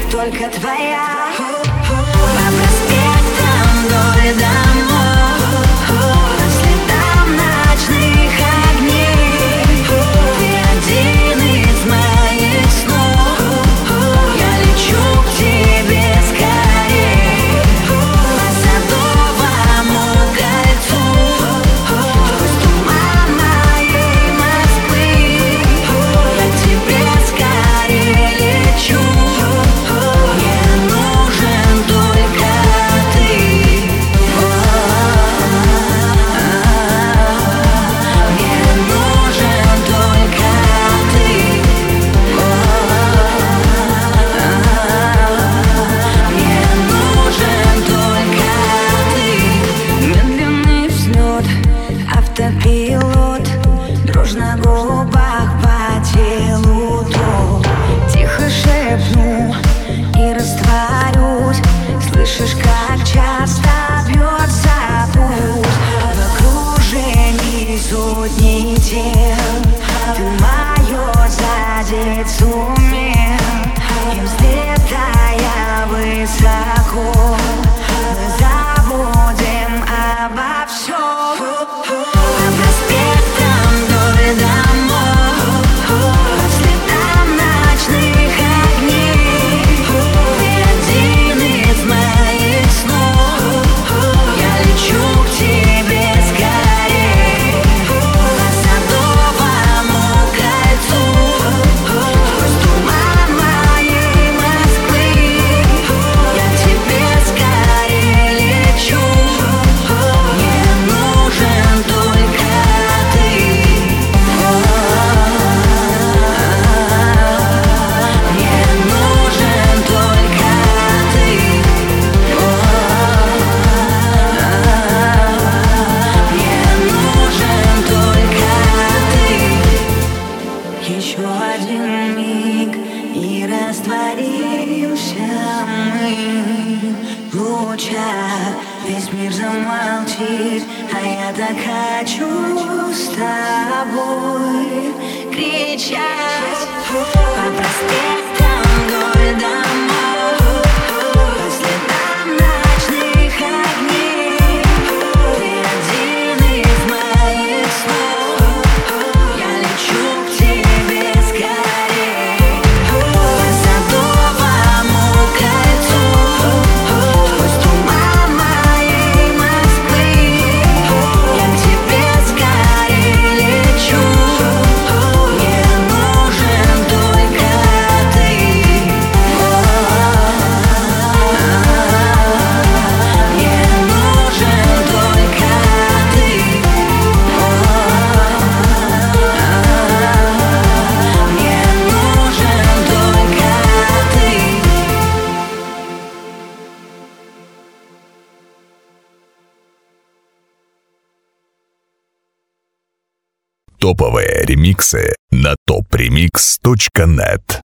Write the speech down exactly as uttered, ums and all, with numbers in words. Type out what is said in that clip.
только твоя. По проспектам вдоль домов, по следам ночных огней. Ты один из моих снов. Я лечу к тебе скорей. По Садовому кольцу, сквозь туман моей Москвы. Я к тебе скорей лечу. Мне нужен только ты. Мне нужен только ты. Мне нужен только ты. Медленный взлет, автопилот, дрожь на губах по телу ток. Тихо шепну и растворюсь. Слышишь, как часто бьется пульс. В окружении сотни тел ты мое задеть сумел. И взлетая высоко, мы забудем обо всем. По проспектам вдоль домов, по следам ночных огней. Ты один из моих снов. Я лечу к тебе скорей. По Садовому кольцу, сквозь туман моей Москвы. Я к тебе скорей лечу. Мне нужен только ты. Мне нужен только ты. Мне нужен только ты. Еще один миг и растворимся мы в лучах. Весь мир замолчит, а я так хочу с тобой кричать. По проспектам вдоль домов, по следам ночных огней. Ты один из моих снов. Я лечу к тебе скорей. По Садовому кольцу, сквозь туман моей Москвы. Я к тебе скорей лечу. Мне нужен только ты. Мне нужен только ты. Мне нужен только ты. Топовые ремиксы на топ ремикс точка нет.